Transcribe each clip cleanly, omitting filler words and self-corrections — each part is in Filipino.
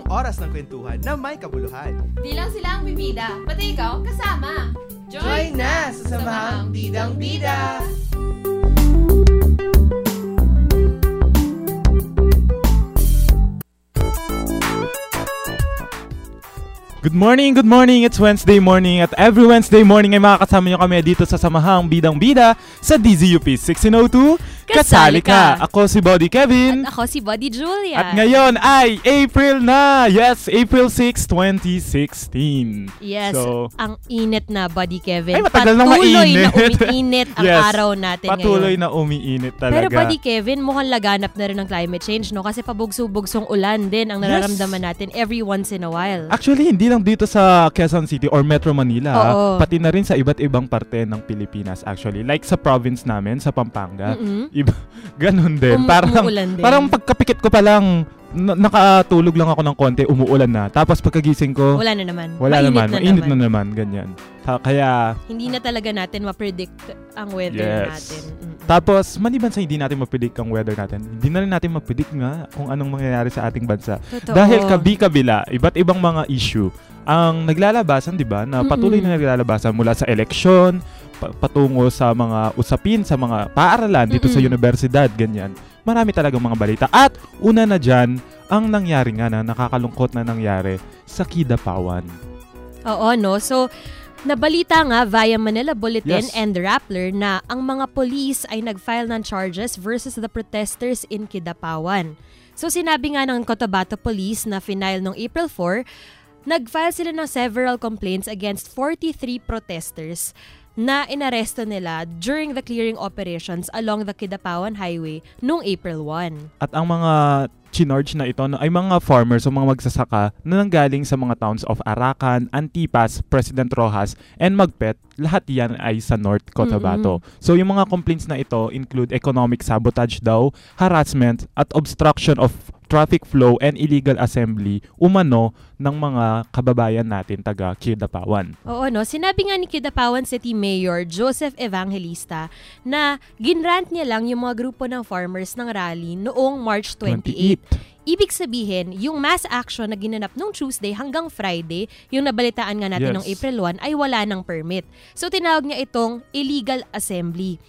oras ng kwentuhan na may kabuluhan. Di lang sila ang bibida, pati ikaw kasama. Join na sa Samahang Bidang Bida! Good morning! It's Wednesday morning at every Wednesday morning ay makakasama nyo kami dito sa Samahang Bidang Bida sa DZUP 1602. Kasali ka! Ako si Body Kevin. At ako si Body Julia. At ngayon ay April na! Yes, April 6, 2016. Yes, so, ang init na, Body Kevin. Ay, matagal na mainit. Patuloy na umiinit ang yes, araw natin patuloy ngayon. na umiinit talaga. Pero Body Kevin, mukhang laganap na rin ng climate change, no? Kasi pabugso-bugsong ulan din ang nararamdaman natin every once in a while. Actually, hindi lang dito sa Quezon City or Metro Manila, pati na rin sa iba't ibang parte ng Pilipinas actually. Like sa province namin, sa Pampanga. Ganun din. Parang pagkapikit ko pa lang, nakatulog lang ako ng konti, umuulan na. Tapos pagkagising ko, wala na naman. Mainit na naman. Ganyan. Kaya hindi na talaga natin ma-predict ang weather natin. Tapos, maliban sa hindi natin ma-predict ang weather natin, hindi na rin natin ma-predict nga kung anong mangyayari sa ating bansa. Totoo. Dahil kabi-kabila, iba't ibang mga issue ang naglalabasan, di ba? Na patuloy na naglalabasan mula sa eleksyon, patungo sa mga usapin, sa mga paaralan dito sa universidad, ganyan. Marami talagang mga balita. At una na dyan, ang nangyari nga na nakakalungkot na nangyari sa Kidapawan. Oo, no? So, nabalita nga via Manila Bulletin and Rappler na ang mga police ay nag-file ng charges versus the protesters in Kidapawan. So, sinabi nga ng Cotabato Police na final noong April 4, nag-file sila ng several complaints against 43 protesters na inaresto nila during the clearing operations along the Kidapawan Highway noong April 1. At ang mga chinarge na ito ay mga farmers o mga magsasaka na nanggaling sa mga towns of Arakan, Antipas, President Roxas, and Magpet. Lahat yan ay sa North Cotabato. So yung mga complaints na ito include economic sabotage daw, harassment, at obstruction of traffic flow and illegal assembly umano ng mga kababayan natin taga Kidapawan. Oo, no? Sinabi nga ni Kidapawan City Mayor Joseph Evangelista na ginrant niya lang yung mga grupo ng farmers ng rally noong March 28. Ibig sabihin, yung mass action na ginanap nung Tuesday hanggang Friday, yung nabalitaan nga natin noong April 1, ay wala ng permit. So tinawag niya itong illegal assembly.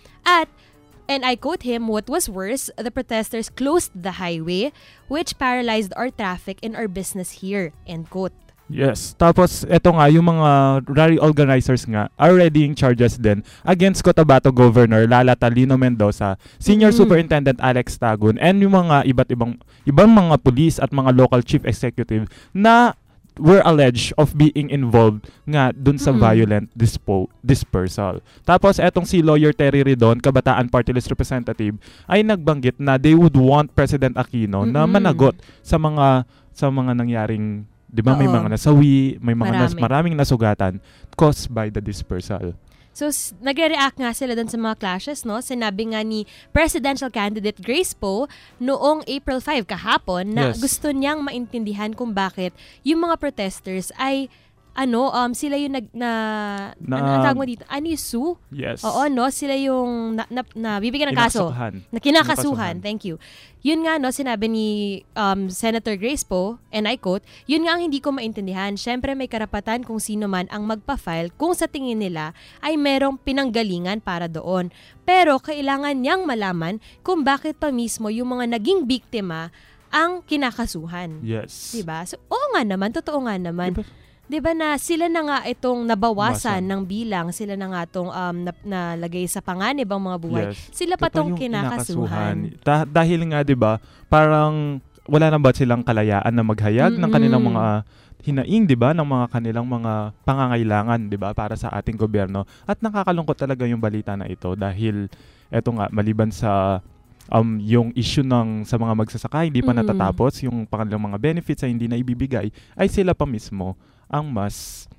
And I quote him, "What was worse, the protesters closed the highway, which paralyzed our traffic and our business here." End quote. Yes. Tapos, eto nga, yung mga rally organizers nga are readying charges din against Cotabato Governor Lala Talino Mendoza, Senior Superintendent Alex Tagun, and yung mga ibang mga police at mga local chief executive na were alleged of being involved nga dun sa violent dispersal. Tapos etong si Lawyer Terry Ridon, Kabataan Party List Representative, ay nagbanggit na they would want President Aquino na managot sa mga nangyaring, 'di ba, may mga nasawi, may mga maraming nasugatan caused by the dispersal. So, nagre-react nga sila dun sa mga clashes, no? Sinabi nga ni presidential candidate Grace Poe noong April 5 kahapon na gusto niyang maintindihan kung bakit yung mga protesters ay sila yung ang tawag mo dito? Sue? Yes. Oo, no? Sila yung bibigyan ng kaso. Kinakasuhan. Thank you. Yun nga, no, sinabi ni Senator Grace Poe, and I quote, "Yun nga ang hindi ko maintindihan. Siyempre may karapatan kung sino man ang magpa-file kung sa tingin nila ay merong pinanggalingan para doon. Pero kailangan niyang malaman kung bakit pa mismo yung mga naging biktima ang kinakasuhan." Yes. Diba? So, oo nga naman, totoo nga naman. Diba na sila na nga itong nabawasan ng bilang, sila na nga itong nalagay sa panganib ang mga buhay. Sila pa itong kinakasuhan. Dahil nga, diba, parang wala na ba silang kalayaan na maghayag ng kanilang mga hinaing, diba, ng mga kanilang mga pangangailangan, diba, para sa ating gobyerno. At nakakalungkot talaga yung balita na ito dahil eto nga, maliban sa yung issue sa mga magsasaka hindi pa natatapos, yung kanilang mga benefits ay hindi na ibibigay, ay sila pa mismo ang mas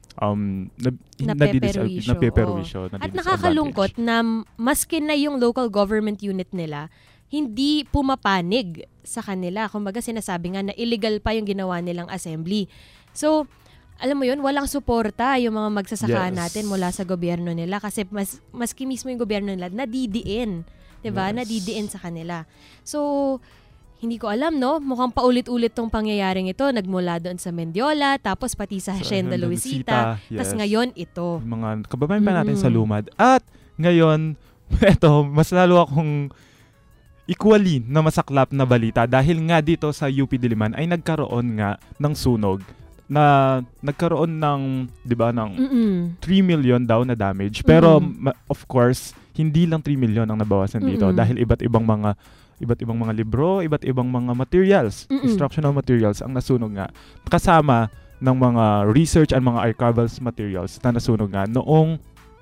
napeperwisyo. At nakakalungkot na maski na yung local government unit nila, hindi pumapanig sa kanila. Kumbaga sinasabi nga na illegal pa yung ginawa nilang assembly. So, alam mo yun, walang suporta yung mga magsasaka natin mula sa gobyerno nila kasi maski mismo yung gobyerno nila nadidiin. Diba? Nadidiin sa kanila. So, Hindi ko alam, no? Mukhang paulit-ulit tong pangyayaring ito. Nagmula doon sa Mendiola, tapos pati sa Hacienda Luisita. Yes. Tapos ngayon, ito. Mga kababayan pa natin sa Lumad. At ngayon, eto, mas lalo akong equally na masaklap na balita dahil nga dito sa UP Diliman ay nagkaroon nga ng sunog na nagkaroon ng, 'di ba, ng 3 million daw na damage. Pero of course, hindi lang 3 million ang nabawasan dito dahil iba't ibang mga libro, iba't ibang mga materials, instructional materials ang nasunog nga. Kasama ng mga research and mga archival materials na nasunog nga noong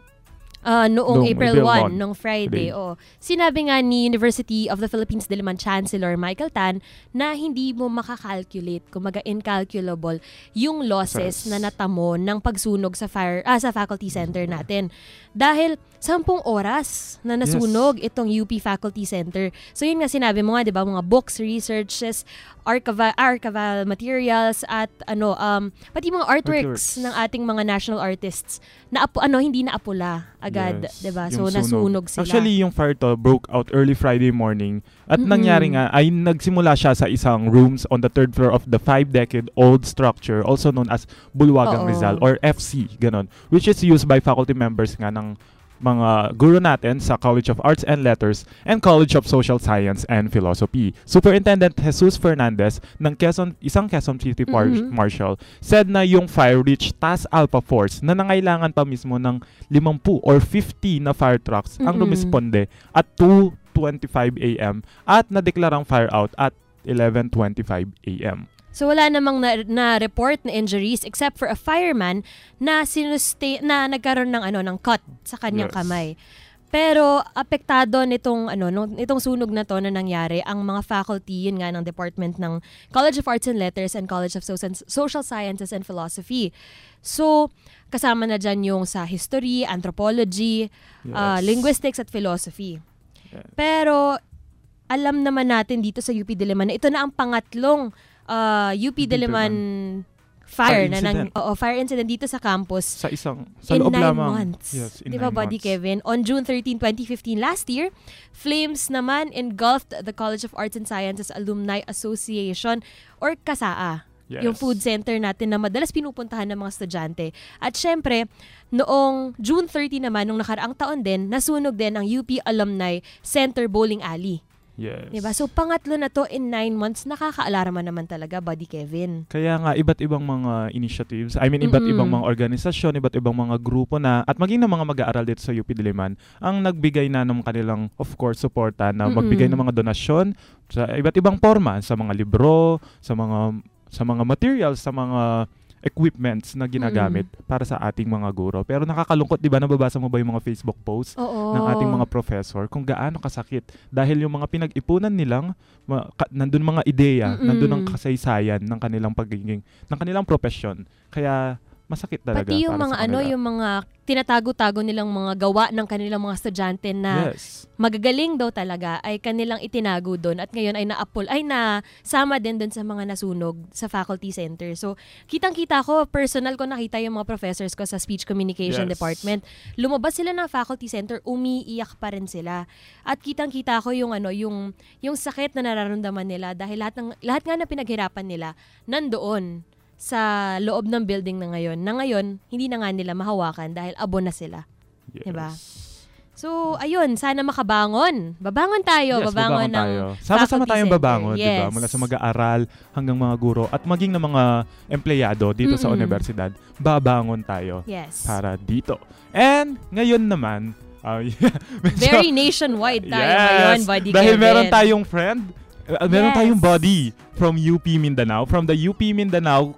April 1, noong Friday. Sinabi nga ni University of the Philippines Diliman Chancellor Michael Tan na hindi mo makakalculate, kumaga incalculable, yung losses na natamo ng pagsunog sa faculty center natin. Dahil 10 oras na nasunog itong UP Faculty Center. So yun nga sinabi mo nga, 'di ba, mga books, researches, archival materials at pati mga artworks ng ating mga national artists na hindi na apula agad, 'di ba? So nasunog sila. Actually, yung fire to broke out early Friday morning at nangyari nga ay nagsimula siya sa isang rooms on the 3rd floor of the 5-decade-old structure also known as Bulwagang Rizal or FC, ganon, which is used by faculty members nga ng mga guro natin sa College of Arts and Letters and College of Social Science and Philosophy. Superintendent Jesus Fernandez ng isang Quezon City Marshal said na yung fire reached task alpha force na nangailangan pa mismo ng 50 or 50 na fire trucks ang rumisponde at 2:25 a.m. at nadeklarang fire out at 11:25 a.m. So wala namang na-report na injuries except for a fireman na nagkaroon ng cut sa kanyang kamay. Pero apektado nitong sunog na to na nangyari ang mga faculty yun nga ng department ng College of Arts and Letters and College of Social Sciences and Philosophy. So kasama na dyan yung sa history, anthropology, linguistics at philosophy. Pero alam naman natin dito sa UP Diliman na ito na ang pangatlong UP Diliman fire incident dito sa campus sa in loob 9 lamang. months. Yes, in 9 Diba, Buddy months. Kevin? On June 13, 2015 last year, flames naman engulfed the College of Arts and Sciences Alumni Association or KASAA. Yes. Yung food center natin na madalas pinupuntahan ng mga estudyante. At syempre, noong June 30 naman, nung nakaraang taon din, nasunog din ang UP Alumni Center Bowling Alley. Yes. Diba? So, pangatlo na to in 9 months, nakaka-alarma naman talaga, Buddy Kevin. Kaya nga, iba't ibang mga initiatives, iba't ibang mga organisasyon, iba't ibang mga grupo na, at maging ng mga mag-aaral dito sa UP Diliman, ang nagbigay na ng kanilang, of course, suporta na magbigay ng mga donasyon sa iba't ibang forma, sa mga libro, sa mga materials, sa mga equipments na ginagamit para sa ating mga guro. Pero nakakalungkot, di ba, nababasa mo ba yung mga Facebook posts ng ating mga professor kung gaano kasakit dahil yung mga pinag-ipunan nilang nandun mga ideya, nandun ang kasaysayan ng kanilang pagiging, ng kanilang profession. Kaya masakit talaga. Pati yung para mga sa kanila. yung mga tinatago-tago nilang mga gawa ng kanilang mga estudyante na magagaling daw talaga ay kanilang itinago doon at ngayon ay nasama din doon sa mga nasunog sa faculty center. So, kitang-kita ko, personal ko nakita yung mga professors ko sa speech communication department. Lumabas sila ng faculty center, umiiyak pa rin sila. At kitang-kita ko yung sakit na nararamdaman nila dahil lahat nga na pinaghirapan nila nandoon sa loob ng building na ngayon, hindi na nga nila mahawakan dahil abo na sila. Yes. Diba? So, ayun, sana makabangon. Babangon tayo. Yes, babangon ng sama-sama tayong center. babangon, Yes. diba? Mula sa mag-aaral hanggang mga guro at maging ng mga empleyado dito sa universidad, babangon tayo para dito. And ngayon naman, very nationwide tayo ngayon, Buddy dahil Kevin. meron tayong friend, meron tayong buddy from UP Mindanao, from the UP Mindanao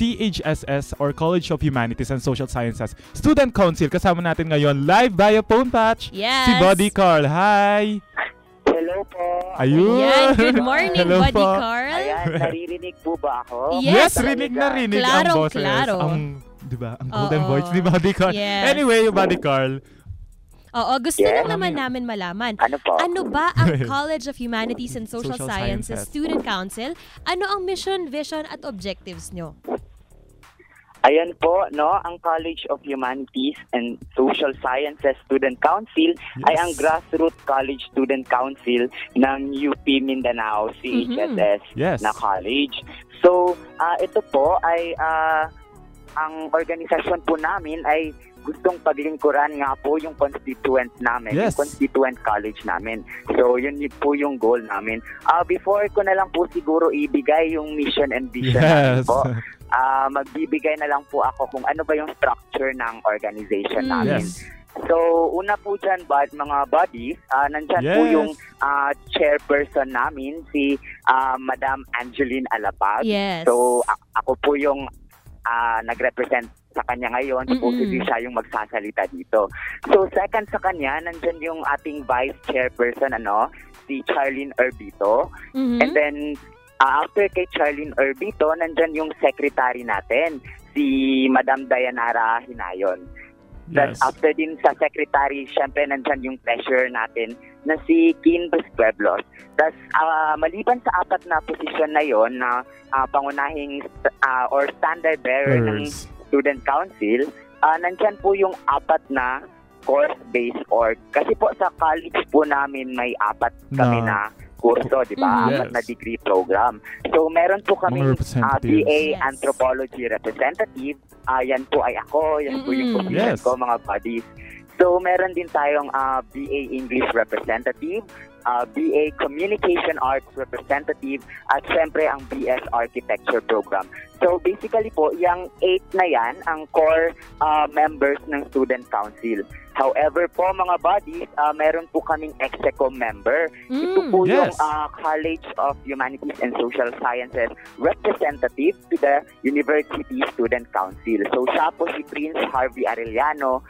CHSS or College of Humanities and Social Sciences Student Council. Kasama natin ngayon live via phone patch si Buddy Carl. Hi! Hello po. Ayun! Yan, good morning, Hello Buddy po. Carl. Ayan, naririnig po ba ako? Yes, rinig na rinig ang Klaro, boses. klaro. Diba? Ang golden voice ni Buddy Carl. Yes. Anyway, Buddy Carl. Oo, gusto lang naman namin malaman. Ano po? Ano ba ang College of Humanities and Social Sciences Student Council? Ano ang mission, vision, at objectives nyo? Ayan po, no, ang College of Humanities and Social Sciences Student Council ay ang grassroots college student council ng UP Mindanao, CHSS na college. So, ito po ay ang organisasyon po namin ay gustong paglingkuran nga po yung constituent namin, yung constituent college namin. So, yun po yung goal namin. Before ko na lang po siguro ibigay yung mission and vision namin po. Magbibigay na lang po ako kung ano ba yung structure ng organization namin. So, una po dyan, mga buddies, nandyan po yung chairperson namin, si Madam Angeline Alapag. So, ako po yung nag-represent sa kanya ngayon. Supposedly siya yung magsasalita dito. So, second sa kanya, nandyan yung ating vice chairperson, si Charlene Urbito. And then, after kay Charlene Urbito, nandyan yung secretary natin, si Madam Dayanara Hinayon. Tapos after din sa secretary, syempre nandyan yung treasurer natin na si Kin Pueblos. Tapos maliban sa 4 na posisyon na yon na pangunahing or standard bearer ng student council, nandyan po yung 4 na course-based org. Kasi po sa college po namin may 4 kami na kurso, di ba? 4 na degree program. So, meron po kami BA Anthropology Representative. Yan po ay ako. Yan po yung position ko, mga buddies. So, meron din tayong BA English Representative, BA Communication Arts Representative, at syempre ang BS Architecture Program. So, basically po, yung 8 na yan, ang core members ng Student Council. However po, mga buddies, meron po kaming EXECOM member. Ito po yung College of Humanities and Social Sciences representative to the University Student Council. So, siya po si Prince Harvey Arellano.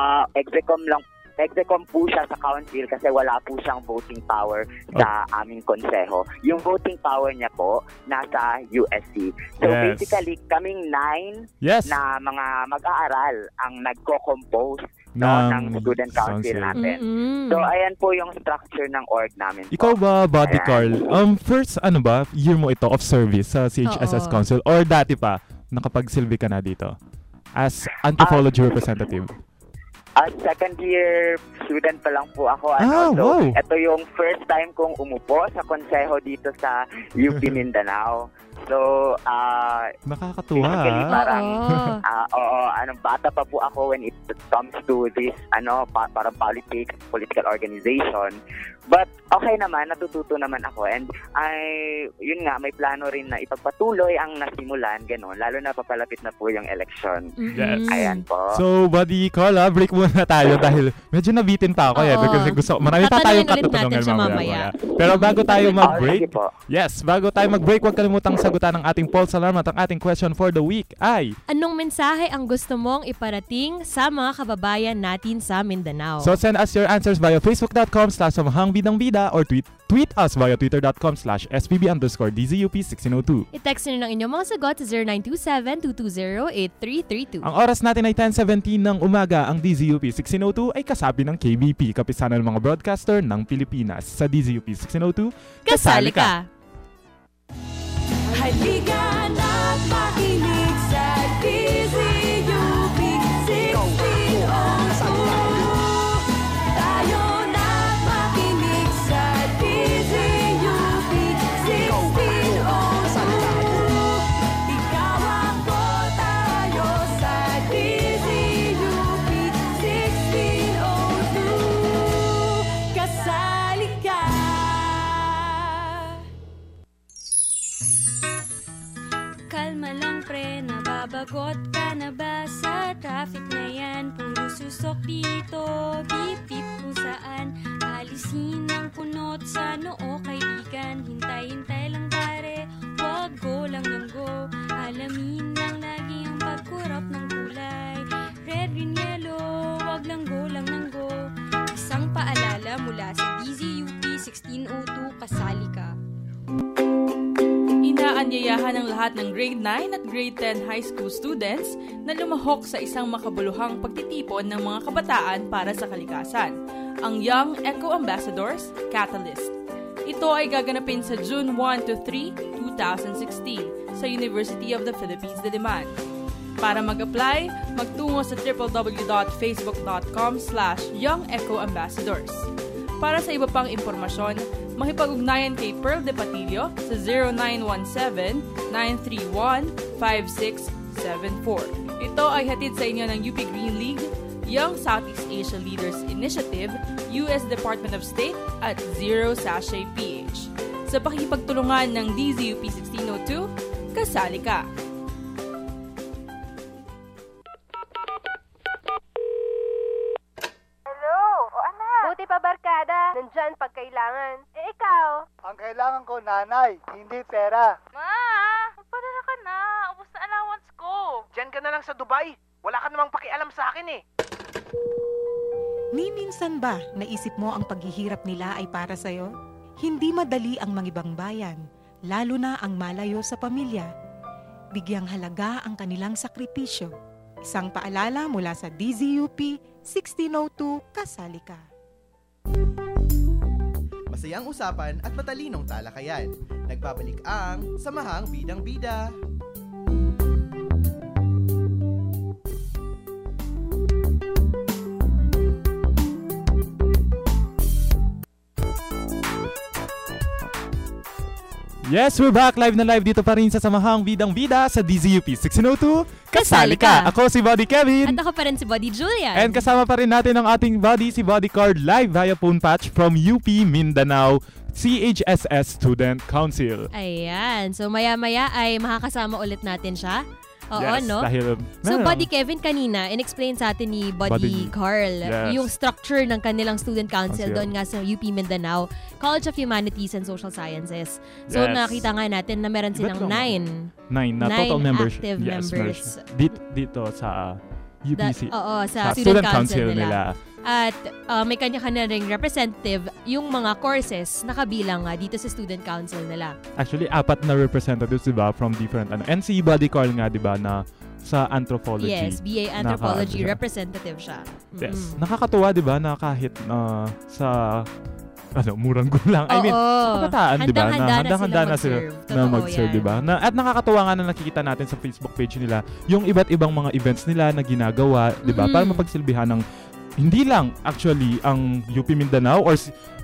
EXECOM po siya sa council kasi wala po siyang voting power sa aming konseho. Yung voting power niya po nasa USC. So basically, kaming 9 na mga mag-aaral ang nagko-compose ng student council natin. So ayan po yung structure ng org namin. Ikaw ba, Buddy Carl, first year mo ito of service sa CHSS Council or dati pa nakapagsilbi ka na dito as anthropology representative? Second year student pa lang po ako. Ito yung first time kong umupo sa konseho dito sa UP Mindanao. So, nakakatuwa. Parang, bata pa po ako when it comes to this, parang political organization. But, okay naman, natututo naman ako. And, yun nga, may plano rin na ipagpatuloy ang nasimulan, gano'n. Lalo na papalapit na po yung election. Ayan po. So, Buddy Carl, break muna tayo dahil medyo nabitin pa ako. Kasi marami pa tayong katutungan mamaya. Pero bago tayo mag-break, bago tayo mag-break, huwag kalimutang sagutan ng ating Pulse Alarm at ang ating question for the week ay: anong mensahe ang gusto mong iparating sa mga kababayan natin sa Mindanao? So send us your answers via facebook.com/samahangbidang-bida or tweet us via twitter.com/SPB_DZUP1602. I-text nyo ng inyong mga sagot sa 0927-220-8332. Ang oras natin ay 10:17 ng umaga. Ang DZUP 1602 ay kasabi ng KBP, kapisanan ng mga broadcaster ng Pilipinas. Sa DZUP 1602, kasali ka! Halika na't makinig sa DZUP 1602. Tayo na't makinig sa DZUP 1602. Ikaw ako, tayo sa DZUP 1602. Kasali ka! Kalma lang pre, nababagot ka na ba sa traffic na yan? Puro susok dito, bip-bip kung saan. Alisin ang kunot sa noo kaibigan. Hintay-hintay lang pare, wag go lang ng go. Alamin lang lagi ang pagkurap ng kulay. Red, green, yellow, wag lang go lang ng go. Isang paalala mula sa DZUP 1602, kasali ka. Inaanyayahan ng lahat ng grade 9 at grade 10 high school students na lumahok sa isang makabuluhang pagtitipon ng mga kabataan para sa kalikasan, ang Young Eco Ambassadors Catalyst. Ito ay gaganapin sa June 1 to 3, 2016 sa University of the Philippines, Diliman. Para mag-apply, magtungo sa www.facebook.com/YoungEchoAmbassadors. Para sa iba pang impormasyon, makipag-ugnayan kay Pearl De Patillo sa 0917-931-5674. Ito ay hatid sa inyo ng UP Green League, Young Southeast Asia Leaders Initiative, U.S. Department of State at Zero Sachet PH. Sa pakikipagtulungan ng DZUP 1602, kasali ka! Buti pa barkada, nandyan pag kailangan. Ikaw? Ang kailangan ko, nanay, hindi pera. Ma, magpadala ka na. Ubus na allowance ko. Diyan ka na lang sa Dubai. Wala ka namang pakialam sa akin eh. Ni minsan ba naisip mo ang paghihirap nila ay para sa'yo? Hindi madali ang mangibang bayan, lalo na ang malayo sa pamilya. Bigyang halaga ang kanilang sakripisyo. Isang paalala mula sa DZUP 1602, kasali ka. Masayang usapan at matalinong talakayan. Nagbabalik ang Samahang Bidang Bida. Yes, we're back live na live dito pa rin sa Samahang Bidang Bida sa DZUP 1602. Kasali ka! Ako si Buddy Kevin. At ako pa rin si Buddy Julian. And kasama pa rin natin ang ating buddy, si Buddy Card, live via phone patch from UP Mindanao CHSS Student Council. Ayan. So maya-maya ay makakasama ulit natin siya. Oo, yes, no? Dahil, so, Buddy Kevin kanina, in-explain sa atin ni Buddy Carl yung structure ng kanilang student council doon nga sa UP Mindanao, College of Humanities and Social Sciences. So, nakita nga natin na meron silang 9 na total members. Active members. Dito sa UPC. Sa student council nila. At may kanya-kanya ring representative yung mga courses na kabilang dito sa student council nila. Actually, 4 na representatives, diba, from different, and si Buddy Carl nga, diba, na sa anthropology. Yes, BA Anthropology representative siya. Yes. Nakakatuwa, diba, na kahit sa murang gulang. I mean, kabataan, diba, na handang-handa na sila na mag-serve, diba? At nakakatuwa nga na nakikita natin sa Facebook page nila yung iba't ibang mga events nila na ginagawa, diba, para mapagsilbihan ng hindi lang actually ang UP Mindanao or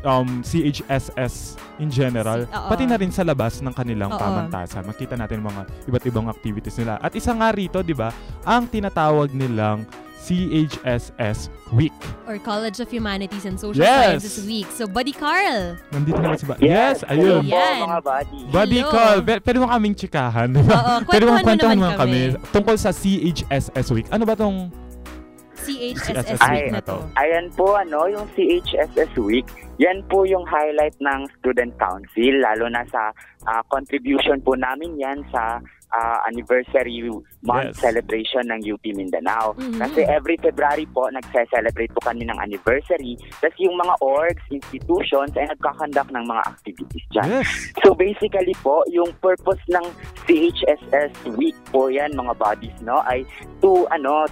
CHSS in general, pati na rin sa labas ng kanilang pamantasan. Makita natin mga iba't ibang activities nila. At isa nga rito, di ba, ang tinatawag nilang CHSS Week. Or College of Humanities and Social Sciences Week. So, Buddy Carl. Nandito naman si Buddy. Yes, ayun. Mga buddy. Buddy Carl. Pwede mo kaming tsikahan. Pwede mo kwentuhan kami tungkol sa CHSS Week. Ano ba tong CHSS Week na to? Ayan po, yung CHSS Week, yan po yung highlight ng Student Council, lalo na sa contribution po namin yan sa anniversary month celebration ng UP Mindanao. Kasi every February po, nagse-celebrate po kami ng anniversary. Tapos yung mga orgs, institutions, ay nagkakandak ng mga activities dyan. So basically po, yung purpose ng CHSS Week po yan, mga bodies, no, ay to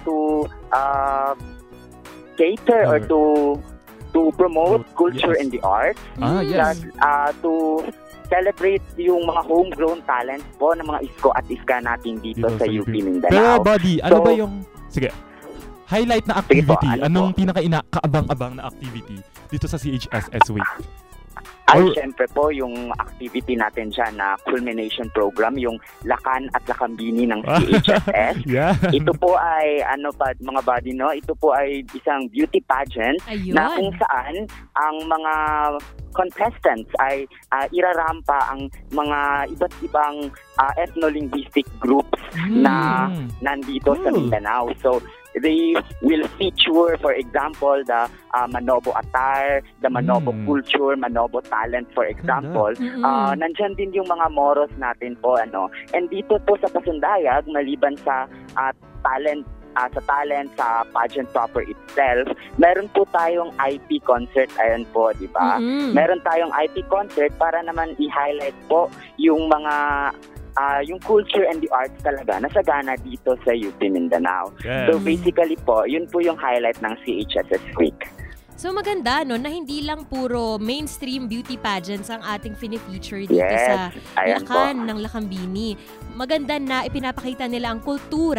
cater or to promote culture and the arts. To celebrate yung mga homegrown talents po ng mga isko at iska natin dito sa UP Mindanao. Pero Buddy, ano ba yung highlight na activity? Anong pinaka-kaabang-abang na activity dito sa CHSS Week? Siyempre po, yung activity natin dyan na culmination program, yung Lakan at Lakambini ng CHSS. Ito po ay, mga buddy, no? Ito po ay isang beauty pageant na kung saan ang mga contestants ay irarampa ang mga iba't ibang ethno-linguistic groups na nandito sa Mindanao. So, they will feature, for example, the Manobo attire, the Manobo culture, Manobo talent, for example. Nandyan din yung mga moros natin po, And dito po sa Pasundayag, maliban sa talent, sa pageant proper itself, meron po tayong IP concert, ayan po, di ba? Meron tayong IP concert para naman i-highlight po yung mga yung culture and the arts talaga na sagana dito sa UP Mindanao. So basically po, yun po yung highlight ng CHSS Week. So maganda, no, na hindi lang puro mainstream beauty pageants ang ating fini-feature dito sa Lakan ng Lakambini. Maganda na ipinapakita nila ang kultura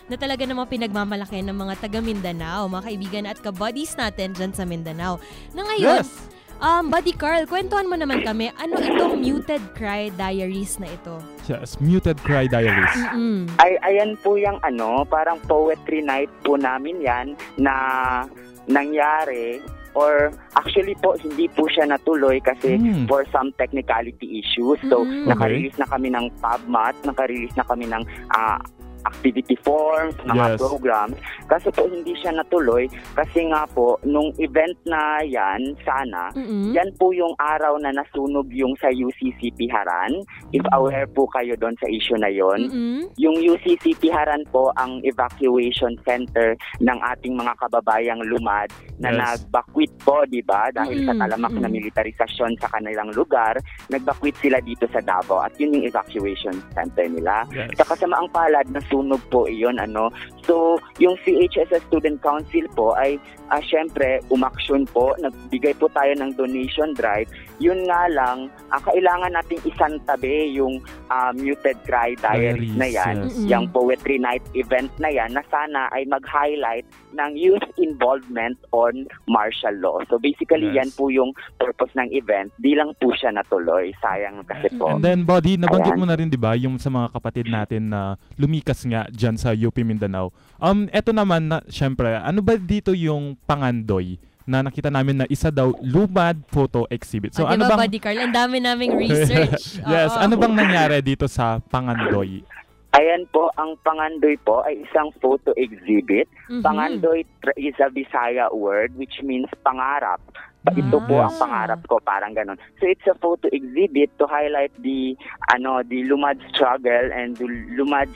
na talaga namang pinagmamalaki ng mga taga Mindanao, mga kaibigan at ka-buddies natin dyan sa Mindanao. Na ngayon, Buddy Carl, kwentuhan mo naman kami, ano itong Muted Cry Diaries na ito? Yes, Muted Cry Diaries. Ayan po yung parang poetry night po namin yan na nangyari. Or actually po, hindi po siya natuloy kasi for some technicality issues. So, nakarelease na kami ng PubMat, nakarelease na kami ng activity forms, mga programs. Kasi po hindi siya natuloy kasi nga po, nung event na yan, yan po yung araw na nasunog yung sa UCCP Haran. If aware po kayo doon sa issue na yon, yung UCCP Haran po ang evacuation center ng ating mga kababayang lumad na nagbakwit po, di ba? Dahil sa talamak na militarisasyon sa kanilang lugar, nagbakwit sila dito sa Davao at yun yung evacuation center nila. Sa kasamaang palad, sunog po iyon So yung CHSS Student Council po ay syempre umaksyon po, nagbigay po tayo ng donation drive. Yun nga lang, kailangan nating isantabi yung Muted Cry Diaries na yan, yung poetry night event na yan, na sana ay mag-highlight ng youth involvement on martial law. So basically yan po yung purpose ng event, di lang po siya natuloy, sayang kasi po. And then Buddy, nabanggit mo na rin 'di ba yung sa mga kapatid natin na lumikas nga dyan sa UP Mindanao. Eto naman na syempre, ano ba dito yung Pangandoy na nakita namin na isa daw lumad photo exhibit. So ano diba, bang Buddy Carl, ang dami naming research. Ano bang nangyari dito sa Pangandoy? Ayan po, ang Pangandoy po ay isang photo exhibit. Pangandoy is a Bisaya word which means pangarap. Ito po ang pangarap ko, parang ganon. So it's a photo exhibit to highlight the Lumad struggle and the Lumad's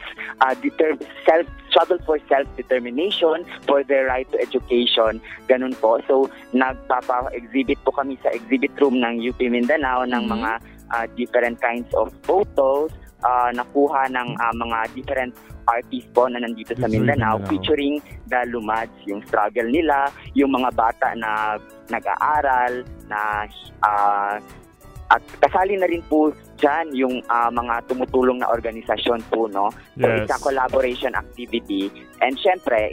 struggle for self-determination, for their right to education, ganun po. So nagpapa-exhibit po kami sa exhibit room ng UP Mindanao ng mga different kinds of photos, nakuha ng mga different artists po na nandito sa Mindanao, featuring the Lumads, yung struggle nila, yung mga bata na nag-aaral, na at kasali na rin po dyan yung mga tumutulong na organisasyon po, no? So it's a collaboration activity. And syempre,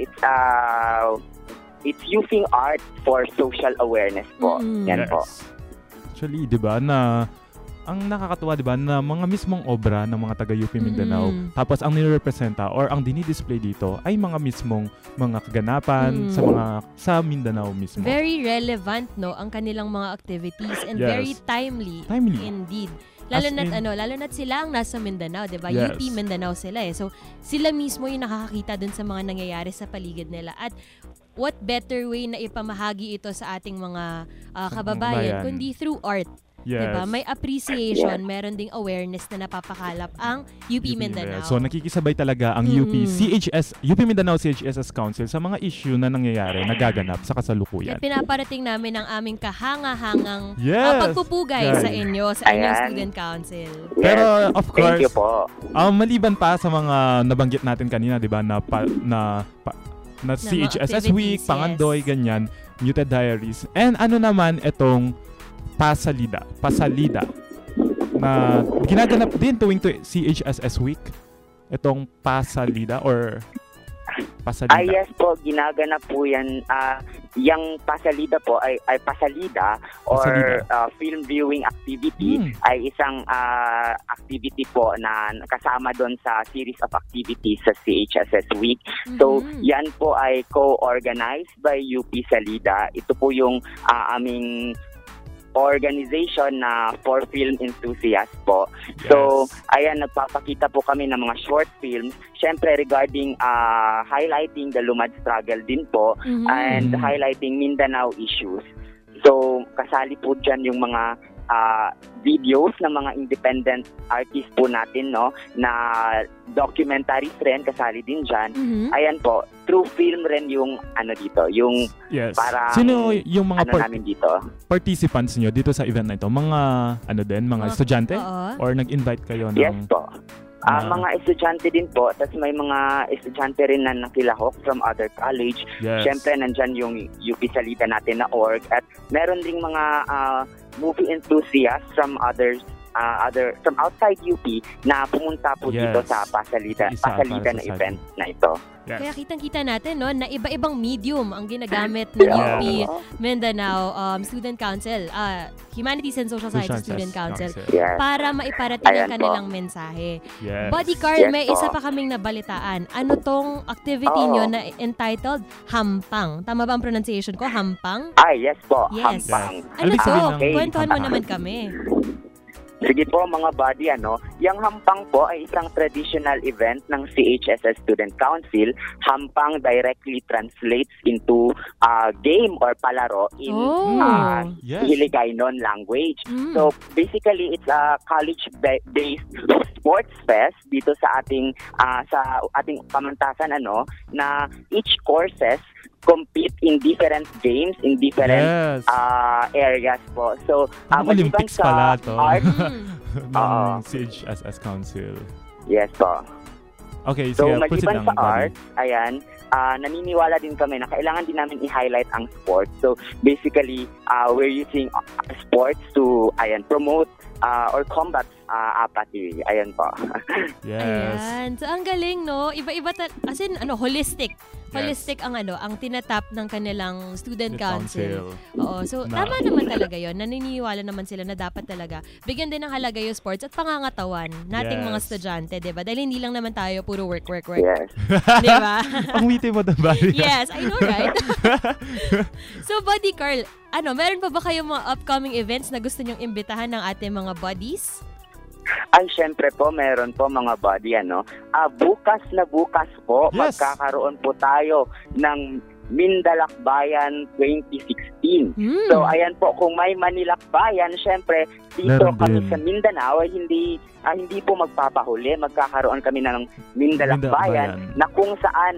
it's using art for social awareness po. Yan po. Actually, di ba, na ang nakakatuwa, di ba, na mga mismong obra ng mga taga-UP Mindanao, tapos ang nire-representa or ang dinidisplay dito ay mga mismong mga kaganapan sa Mindanao mismo. Very relevant, no, ang kanilang mga activities and very timely indeed. Lalo na't sila ang nasa Mindanao, 'di ba? UP Mindanao sila eh. So sila mismo yung nakakakita dun sa mga nangyayari sa paligid nila. At what better way na ipamahagi ito sa ating mga kababayan kundi through art. Diba? May appreciation, meron ding awareness na napapakalap ang UP Mindanao. So nakikisabay talaga ang UP Mindanao CHSS Council sa mga issue na nangyayari, nagaganap sa kasalukuyan. At pinaparating namin ang aming kahanga-hangang pagpupugay sa inyong Student Council. Pero of course, thank you po. Maliban pa sa mga nabanggit natin kanina, 'di ba, na CHSS Week, Pangandoy, ganyan, Muted Diaries. And ano naman itong Pasalida na ginaganap din tuwing CHSS Week, itong Pasalida or Pasalida. Yes po, ginaganap po yan. Yung Pasalida po ay Pasalida or film viewing activity ay isang activity po na kasama doon sa series of activities sa CHSS Week. So yan po ay co-organized by UP Salida. Ito po yung aming organization na for film enthusiasts po. So, ayan, nagpapakita po kami ng mga short films, syempre regarding highlighting the Lumad struggle din po and highlighting Mindanao issues. So, kasali po dyan yung mga videos ng mga independent artists po natin, no, na documentaries rin kasali din dyan. Ayan po, through film rin yung dito, yung parang sino yung mga namin dito? Participants niyo dito sa event na ito? Mga mga estudyante? Or nag-invite kayo ng... Yes po. Mga estudyante din po, tapos may mga estudyante rin na nakilahok from other college. Siyempre, nandyan yung UP Salida natin na org at meron ding mga movie enthusiasts from other from outside UP na pumunta po dito sa pasalitan na event na ito. Yes. Kaya kitang-kita natin no, na iba-ibang medium ang ginagamit ng UP Mindanao Student Council, Humanities and Social Sciences Student Council, para maiparating ang kanilang mensahe. Yes. Buddy Carl, may isa pa kaming nabalitaan. Ano tong activity nyo na entitled Hampang? Tama ba ang pronunciation ko? Hampang? Yes po. Yes. Hampang. Ano to? Kwentuhan mo naman kami. Sige po mga buddy, yung Hampang po ay isang traditional event ng CHSS Student Council. Hampang directly translates into game or palaro in Hiligaynon language. So basically, it's a college-based sports fest dito sa ating pamantasan na each courses compete in different games, in different areas po. So, Olympics pala to. Art, CHSS Council. Yes po. Okay, so sige, maliban sa art, naniniwala din kami na kailangan din namin i-highlight ang sports. So, basically, we're using sports to promote or combat apathy. Ayan po. Yes. Ayan. So, ang galing, no? Iba-iba, as in, holistic. Holistic ang ang tinatap ng kanilang student council. Oo. So, tama naman talaga yon. Naniniwala naman sila na dapat talaga bigyan din ng halaga yung sports at pangangatawan nating mga estudyante, di ba? Dahil hindi lang naman tayo puro work. Yes. Di ba? Ang witty mo doon, Barry. Yes, I know, right? So, Buddy Carl, meron pa ba kayong mga upcoming events na gusto nyong imbitahan ng ating mga buddies? Ay, syempre po, meron po mga buddy, bukas po, magkakaroon po tayo ng Mindalakbayan 2016. So, ayan po, kung may Manilakbayan, syempre, dito kami sa Mindanao, hindi po magpapahuli. Magkakaroon kami ng Mindalakbayan na kung saan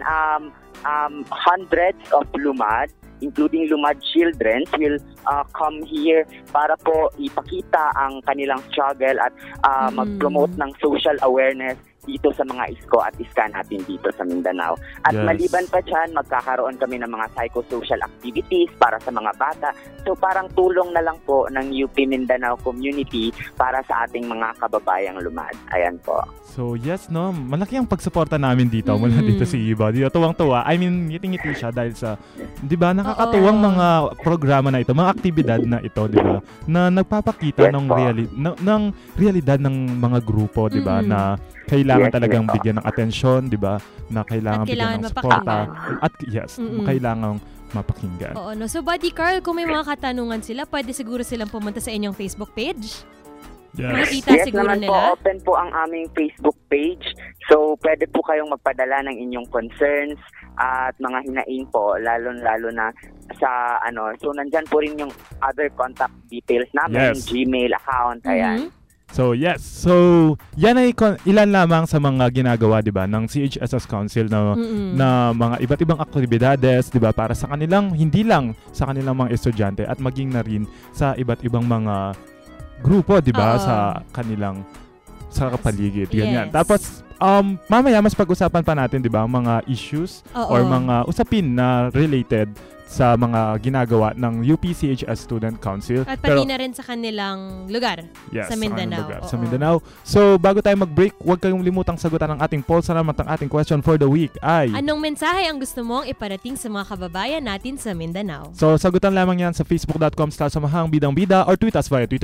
hundreds of lumad, including Lumad children, will come here para po ipakita ang kanilang struggle at mag-promote ng social awareness dito sa mga ISKO at ISKA natin dito sa Mindanao. At maliban pa dyan, magkakaroon kami ng mga psychosocial activities para sa mga bata. So parang tulong na lang po ng UP Mindanao community para sa ating mga kababayang lumad. Ayan po. So yes, no, malaki ang pagsuporta namin dito mula dito si Iba. Dito tuwang-tuwa. I mean, ngiti-ngiti siya dahil sa, 'di ba, nakakatuwang mga programa na ito, mga aktibidad na ito, 'di ba, na nagpapakita ng realidad ng mga grupo, 'di ba, na kailangan talagang bigyan ng atensyon, 'di ba? Na kailangan bigyan ng suporta. At kailangan mapakinggan. Oo, no. So Buddy Carl, kung may mga katanungan sila, pwede siguro silang pumunta sa inyong Facebook page. Makikita siguro naman nila. Po, open po ang aming Facebook page. So, pwede po kayong magpadala ng inyong concerns at mga hinaing po, lalo na sa So, nandyan po rin yung other contact details namin, Gmail account, ayan. So, yes. So, yan ay ilan lamang sa mga ginagawa, 'di ba, ng CHSS Council na mga iba't ibang aktibidades, 'di ba, para sa kanilang, hindi lang sa kanilang mga estudyante at maging na rin sa iba't ibang mga grupo, 'di ba, sa kanilang sa kapaligid. Ganyan. Tapos mamaya mas pag-usapan pa natin, 'di ba, mga issues or mga usapin na related sa mga ginagawa ng UP-CHS Student Council. At pati na rin sa kanilang lugar sa Mindanao. Sa Mindanao. So, bago tayo mag-break, huwag kayong limutang sagutan ang ating poll. Salamat ang ating question for the week ay... Anong mensahe ang gusto mong iparating sa mga kababayan natin sa Mindanao? So, sagutan lamang yan sa facebook.com/samahangbidang-bida or tweet us via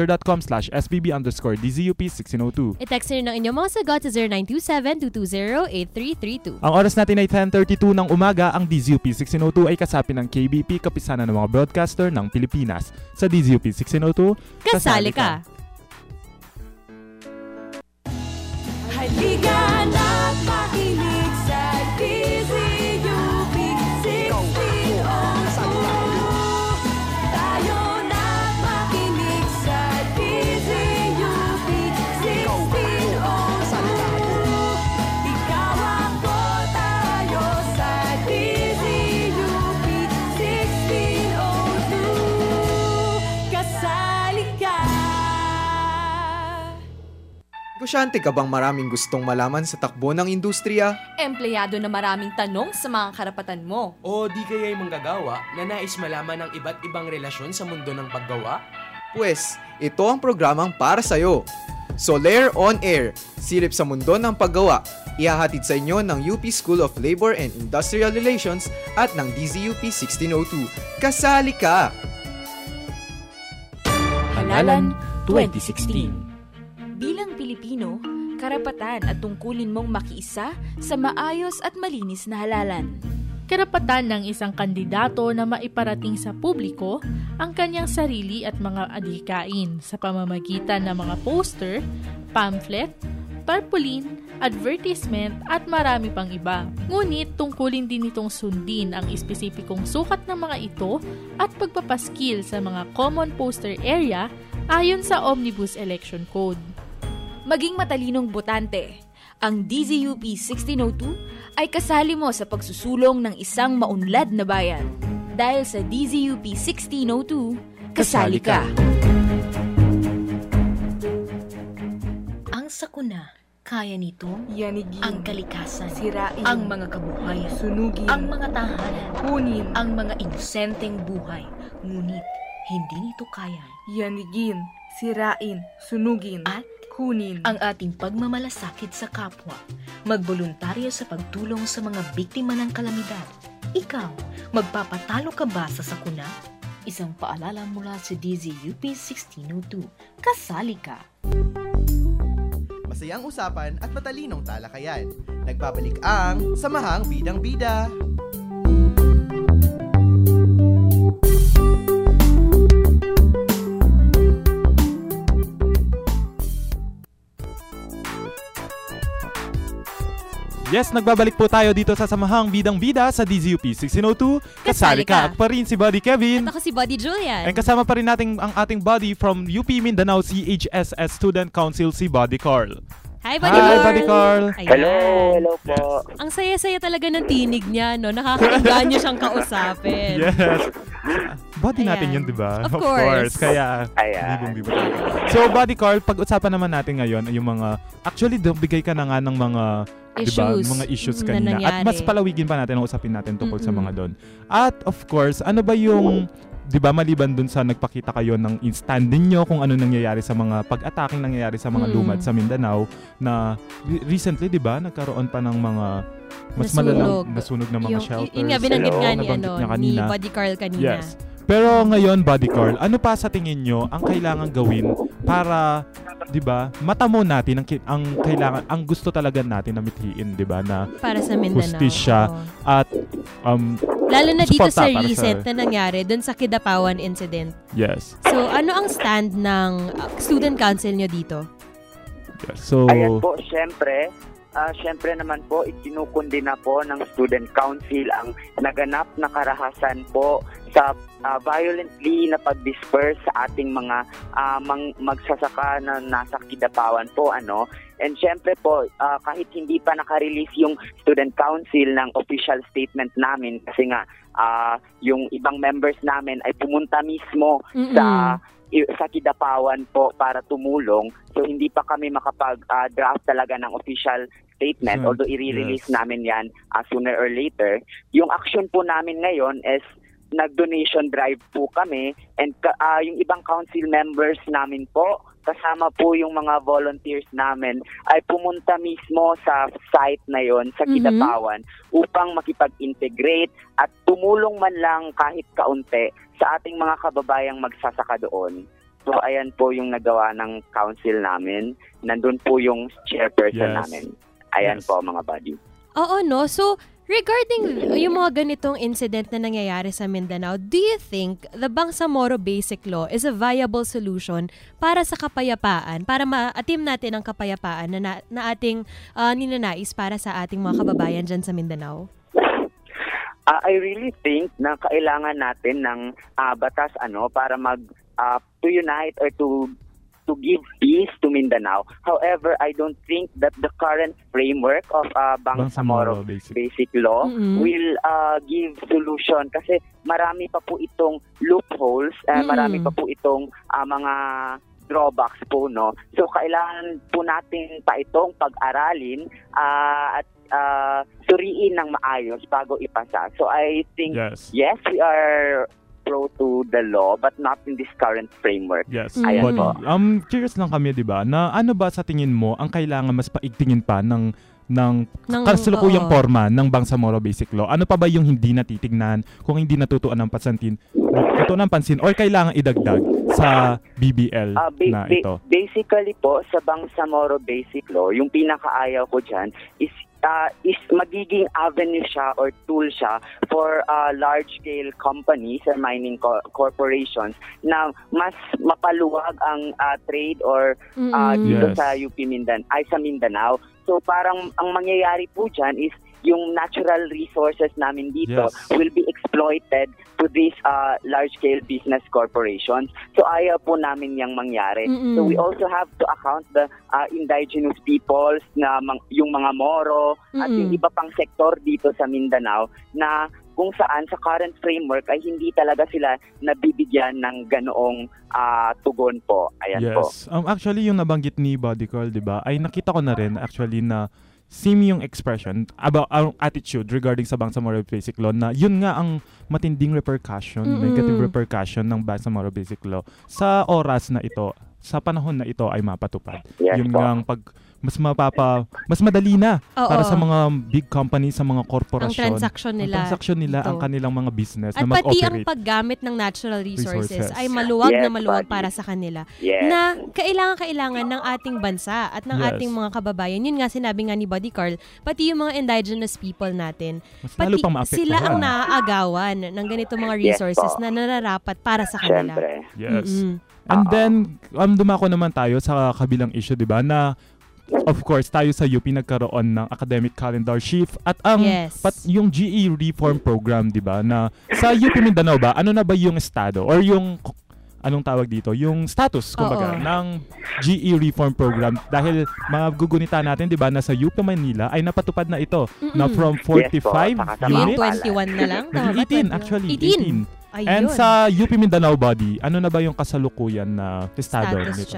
twitter.com/SBB_DZUP1602. I-text nyo ng inyong mga sagot sa 0927-220-8332. Ang oras natin ay 10:32 ng umaga. Ang DZUP 1602 ay kasapi ng KBP, kapisanan ng mga broadcaster ng Pilipinas. Sa DZUP 1602, kasali ka! Halika na makinig sa DZUP 1602. Tayo na makinig sa DZUP 1602. Ikaw ako, tayo sa DZUP 1602. Kasali ka! Negosyante ka bang maraming gustong malaman sa takbo ng industriya? Empleyado na maraming tanong sa mga karapatan mo. O di kaya'y manggagawa na nais malaman ang iba't ibang relasyon sa mundo ng paggawa? Pwes, ito ang programang para sa'yo. Soler on Air, silip sa mundo ng paggawa. Ihahatid sa inyo ng UP School of Labor and Industrial Relations at ng DZUP 1602. Kasali ka! Halalan 2016. Bilang Pilipino, karapatan at tungkulin mong makiisa sa maayos at malinis na halalan. Karapatan ng isang kandidato na maiparating sa publiko ang kanyang sarili at mga adhikain sa pamamagitan ng mga poster, pamphlet, tarpaulin, advertisement at marami pang iba. Ngunit tungkulin din itong sundin ang espesipikong sukat ng mga ito at pagpapaskil sa mga common poster area ayon sa Omnibus Election Code. Maging matalinong botante. Ang DZUP 1602 ay kasali mo sa pagsusulong ng isang maunlad na bayan. Dahil sa DZUP 1602, kasali ka! Ang sakuna, kaya nitong yanigin, ang kalikasan, sirain, ang mga kabuhayan, sunugin, ang mga tahanan, kunin, ang mga inosenteng buhay. Ngunit, hindi nito kaya yanigin, sirain, sunugin, at kunin ang ating pagmamalasakit sa kapwa, magboluntaryo sa pagtulong sa mga biktima ng kalamidad. Ikaw, magpapatalo ka ba sa sakuna? Isang paalala mula sa DZUP 1602. Kasali ka! Masayang usapan at matalinong talakayan. Nagbabalik ang Samahang Bidang Bida. Yes, nagbabalik po tayo dito sa Samahang Bidang Bida sa DZUP 1602. Kasali ka. Ako pa rin si Buddy Kevin. At ako si Buddy Julian. And kasama pa rin natin ang ating buddy from UP Mindanao CHSS Student Council, si Buddy Carl. Hi, Buddy Carl. Hi, Buddy Carl. Hello po. Ang saya-saya talaga ng tinig niya, no? Nakakainganyo siyang kausapin. Yes. Buddy natin yun, di ba? Of course. Kaya, di ba talaga. So, Buddy Carl, pag-usapan naman natin ngayon ay yung mga, actually, bigay ka na nga ng mga issues, diba? Mga issues kanina. At mas palawigin pa natin ang usapin natin tungkol sa mga doon. At of course, ano ba yung, di ba, maliban dun sa nagpakita kayo ng stand ninyo kung ano nangyayari sa mga pag-attacking nangyayari sa mga lumad sa Mindanao na recently, di ba, nagkaroon pa ng mga mas malalang nasunog na mga shelters. Yung nga, binanggit nga ni Buddy Carl kanina. Yes. Pero ngayon, Buddy Carl, ano pa sa tingin nyo ang kailangan gawin para, 'di ba, matamo natin ang kailangan, ang gusto talaga natin na mithiin, 'di ba, na para sa Mindanao. Hustisya at lalo na dito sa recent na nangyari doon sa Kidapawan incident. Yes. So, ano ang stand ng student council nyo dito? Yes. So, ayan po, syempre naman po, ikinukundina po ng student council ang naganap na karahasan po sa violently na pag-disperse sa ating mga magsasaka na nasa Kidapawan po, ano. And syempre po, kahit hindi pa naka-release yung student council ng official statement namin, kasi nga yung ibang members namin ay pumunta mismo sa Kidapawan po para tumulong. So hindi pa kami makapag-draft talaga ng official statement, although i-release namin yan sooner or later. Yung action po namin ngayon is nag-donation drive po kami, and yung ibang council members namin po, kasama po yung mga volunteers namin, ay pumunta mismo sa site na yon sa Kidapawan upang makipag-integrate at tumulong man lang kahit kaunti sa ating mga kababayang magsasaka doon. So ayan po yung nagawa ng council namin. Nandun po yung chairperson namin. Ayan po mga buddy. Oo, no? So, regarding yung mga ganitong incident na nangyayari sa Mindanao, do you think the Bangsamoro Basic Law is a viable solution para sa kapayapaan, para ma-atim natin ang kapayapaan na ating ninanais para sa ating mga kababayan dyan sa Mindanao? I really think na kailangan natin ng batas para to unite or to give peace to Mindanao. However, I don't think that the current framework of Bangsamoro Basic Law will give solution, kasi marami pa po itong loopholes, marami pa po itong mga drawbacks po, no. So kailangan po natin pa itong pag-aralin at suriin ng maayos bago ipasa. So I think yes, we are pro to the law but not in this current framework. Yes. Ayan po. Curious lang kami, 'di ba? Na ano ba sa tingin mo ang kailangan mas paigtingin pa ng kasalukuyang forma ng Bangsamoro Basic Law? Ano pa ba yung hindi natitignan, kung hindi natutuan ng pansin or kailangan idagdag sa BBL na ito? Basically po, sa Bangsamoro Basic Law, yung pinakaayaw ko dyan is magiging avenue siya or tool siya for large-scale companies and mining corporations na mas mapaluwag ang trade or dito sa UP sa Mindanao. So parang ang mangyayari po dyan is yung natural resources namin dito will be exploited to these large-scale business corporations. So ayaw po namin yung mangyari. So we also have to account the indigenous peoples, na yung mga Moro at yung iba pang sektor dito sa Mindanao na kung saan sa current framework ay hindi talaga sila nabibigyan ng ganoong tugon po. Ayan po. Actually, yung nabanggit ni Buddy Carl, di ba, ay nakita ko na rin actually na same yung expression about our attitude regarding sa Bangsamoro Basic Law na yun nga ang matinding repercussion, negative repercussion ng Bangsamoro Basic Law sa oras na ito, sa panahon na ito ay mapatupad. Yung ngang mas madali na para sa mga big companies, sa mga korporasyon. Ang transaction nila ang kanilang mga business at na mag-operate. At pati ang paggamit ng natural resources ay maluwag na maluwag para sa kanila. Na kailangan ng ating bansa at ng ating mga kababayan. Yun nga sinabi nga ni Buddy Carl, pati yung mga indigenous people natin, pati sila ang naaagawan ng ganito mga resources na nararapat para sa kanila. Yes. And then, dumako naman tayo sa kabilang issue, di ba, na of course, tayo sa UP nagkaroon ng academic calendar shift at yung GE reform program, 'di ba? Na sa UP Mindanao ba, ano na ba yung estado or yung anong tawag dito, yung status kumbaga ng GE reform program dahil magugunita natin, 'di ba, na sa UP Manila ay napatupad na ito na from 45 units 21 na lang, 18 actually. 18. And sa UP Mindanao body, ano na ba yung kasalukuyan na estado nito?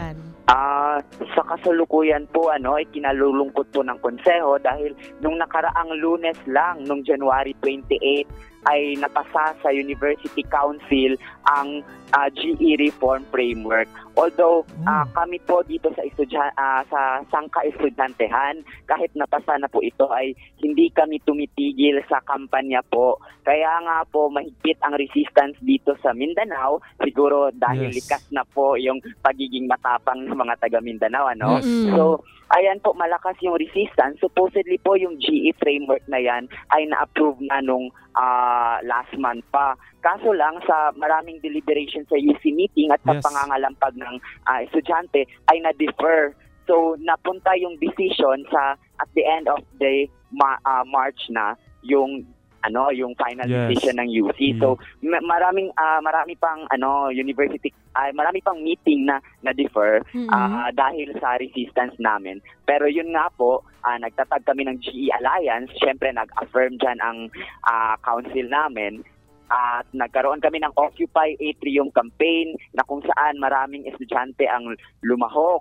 Sa kasalukuyan po ay kinalulungkot po ng konseho dahil nung nakaraang Lunes lang, nung January 28, ay napasa sa University Council ang GE Reform Framework. Although kami po dito sa sangka-estudyantehan, kahit napasa na po ito ay hindi kami tumitigil sa kampanya po. Kaya nga po mahigpit ang resistance dito sa Mindanao, siguro dahil likas na po yung pagiging matapang ng mga taga Mindanao, ano? So ayan po, malakas yung resistance. Supposedly po yung GE framework na yan ay na-approve na nung last month pa. Kaso lang sa maraming deliberation sa UC meeting at sa pangangalampag ng estudyante ay na-defer. So napunta yung decision sa at the end of the March na yung final decision ng UC. So marami pang marami pang meeting na defer dahil sa resistance namin. Pero yun nga po, nagtatag kami ng GE Alliance, syempre nag-affirm diyan ang council namin. At nagkaroon kami ng Occupy Atrium campaign na kung saan maraming estudyante ang lumahok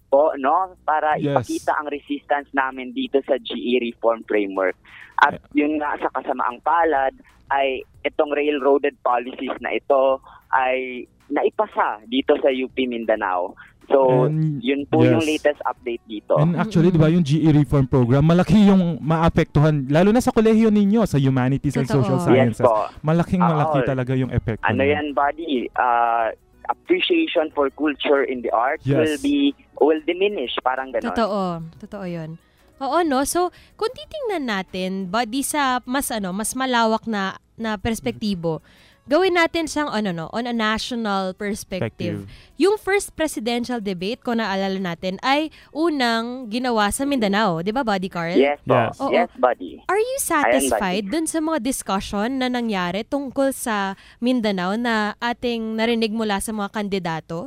para ipakita ang resistance namin dito sa GE Reform Framework. At yun nga, sa kasamaang palad ay itong railroaded policies na ito ay naipasa dito sa UP Mindanao. So, yun po yung latest update dito. And actually, di ba, yung GE Reform Program, malaki yung maapektuhan, lalo na sa kolehiyo ninyo, sa humanities and social sciences. Malaki talaga yung epekto. Ano yan, buddy? Appreciation for culture in the arts will diminish, parang gano'n. Totoo yun. Oo, no? So, kung titingnan natin, buddy, sa mas malawak na perspektibo, gawin natin siyang on a national perspective. Yung first presidential debate, kung naalala natin, ay unang ginawa sa Mindanao. Di ba, Buddy Carl? Yes, Buddy. Are you satisfied dun sa mga discussion na nangyari tungkol sa Mindanao na ating narinig mula sa mga kandidato?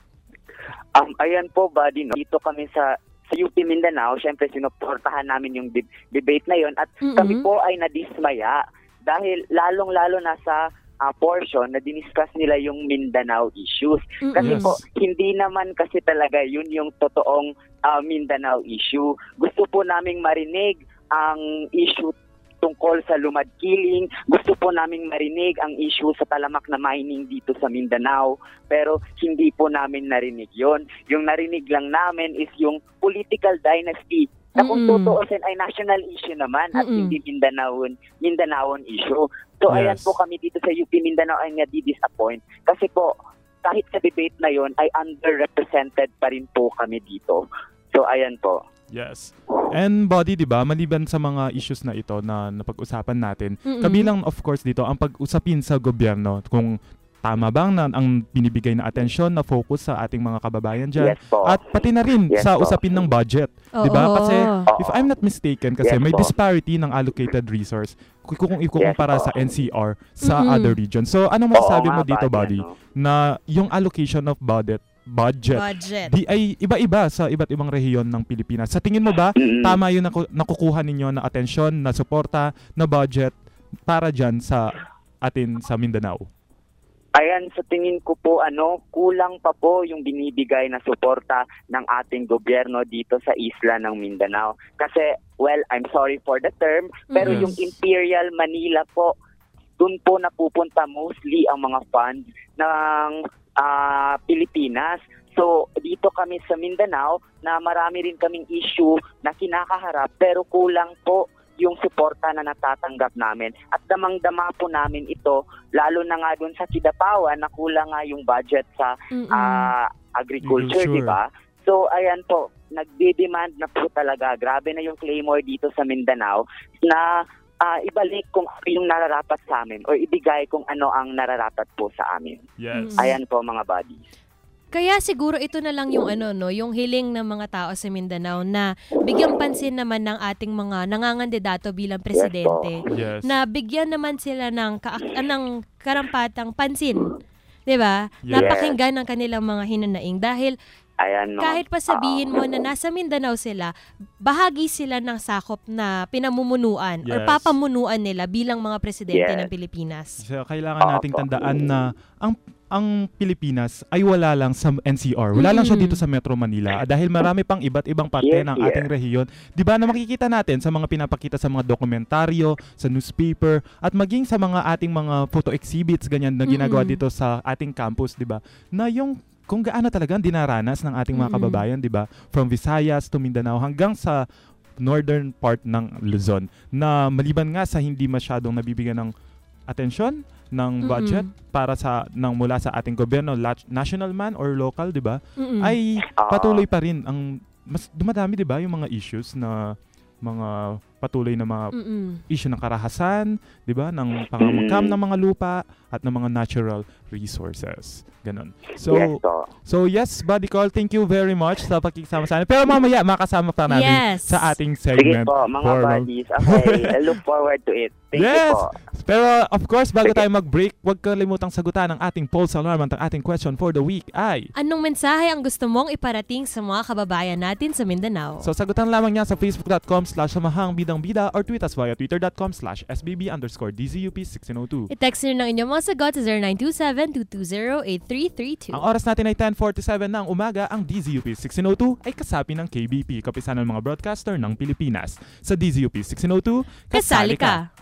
Ayan po, Buddy. No? Dito kami sa UP Mindanao, syempre sinuportahan namin yung debate na yon at kami po ay nadismaya dahil lalong-lalo na sa portion na diniscuss nila yung Mindanao issues. Kasi po, hindi naman kasi talaga yun yung totoong Mindanao issue. Gusto po naming marinig ang issue tungkol sa lumad killing. Gusto po naming marinig ang issue sa talamak na mining dito sa Mindanao. Pero hindi po namin narinig yon. Yung narinig lang namin is yung political dynasty na kung tutuusin ay national issue naman at hindi Mindanaon issue. So ayan po kami dito sa UP Mindanao ay nadi-disappoint. Kasi po, kahit sa debate na yon ay underrepresented pa rin po kami dito. So ayan po. Yes. And Buddy, di ba, maliban sa mga issues na ito na napag-usapan natin, kabilang of course dito ang pag-usapin sa gobyerno kung tama bang ang binibigay na atensyon na focus sa ating mga kababayan dyan. Yes, po. At pati na rin sa usapin ng budget. Di ba? Kasi if I'm not mistaken, kasi may disparity ng allocated resource kung ikukumpara sa NCR sa other regions. So ano masasabi mo dito, Buddy, na yung allocation of budget di ay iba-iba sa iba't ibang rehiyon ng Pilipinas. Sa tingin mo ba, tama yung nakukuha ninyo na atensyon, na suporta, na budget para dyan sa atin sa Mindanao? Ayan, sa tingin ko po, kulang pa po yung binibigay na suporta ng ating gobyerno dito sa isla ng Mindanao. Kasi, well, I'm sorry for the term, pero yung Imperial Manila po, dun po napupunta mostly ang mga funds ng Pilipinas. So, dito kami sa Mindanao na marami rin kaming issue na kinakaharap pero kulang po yung suporta na natatanggap namin. At damang-dama po namin ito, lalo na nga dun sa Kidapawan na kulang nga yung budget sa agriculture, di ba? So, ayan po, nagde-demand na po talaga. Grabe na yung claymore dito sa Mindanao na ibalik kung ano yung nararapat sa amin o ibigay kung ano ang nararapat po sa amin. Yes. Ayan po mga buddies. Kaya siguro ito na lang yung yung hiling ng mga tao sa Mindanao na bigyang pansin naman ng ating mga nangangandidato bilang presidente. Yes. Na bigyan naman sila ng karampatang pansin. 'Di ba? Yes. Napakinggan ng kanilang mga hinanaing dahil kahit pa sabihin mo na nasa Mindanao sila, bahagi sila ng sakop na pinamumunuan or papamunuan nila bilang mga presidente ng Pilipinas. So, kailangan nating tandaan na ang Pilipinas ay wala lang sa NCR. Wala lang siya dito sa Metro Manila dahil marami pang iba't ibang parte ng ating rehiyon. 'Di ba na makikita natin sa mga pinapakita sa mga dokumentaryo, sa newspaper at maging sa mga ating mga photo exhibits ganyan na ginagawa dito sa ating campus, 'di ba? Na yung kung gaano talagang dinaranas ng ating mga kababayan, 'di ba? From Visayas to Mindanao hanggang sa northern part ng Luzon na maliban nga sa hindi masyadong nabibigyan ng atensyon ng budget para sa mula sa ating gobyerno, national man or local, 'di ba? Ay patuloy pa rin ang mas dumadami, 'di ba, yung mga issues na mga patuloy na mga issue ng karahasan, 'di ba, ng pangamkam ng mga lupa at ng mga natural resources. Ganon. So yes, Buddy Call, thank you very much sa pakikisama sa amin. Pero mamaya makasama pa namin sa ating segment. Sige po, mga buddies. Okay, I look forward to it. Thank you po. Pero of course, bago tayo mag-break, huwag kalimutang sagutan ang ating Pulse Alarm at ang ating question for the week ay: anong mensahe ang gusto mong iparating sa mga kababayan natin sa Mindanao? So sagutan lamang niya sa facebook.com/samahangbidang-bida or tweet us via twitter.com/sbb_DZUP1602. I-text nyo ng inyong mga sagot sa 0927-220-8332. Ang oras natin ay 10:47 ng umaga. Ang DZUP 1602 ay kasapi ng KBP, kapisanan ng mga broadcaster ng Pilipinas. Sa DZUP 1602, kasali ka!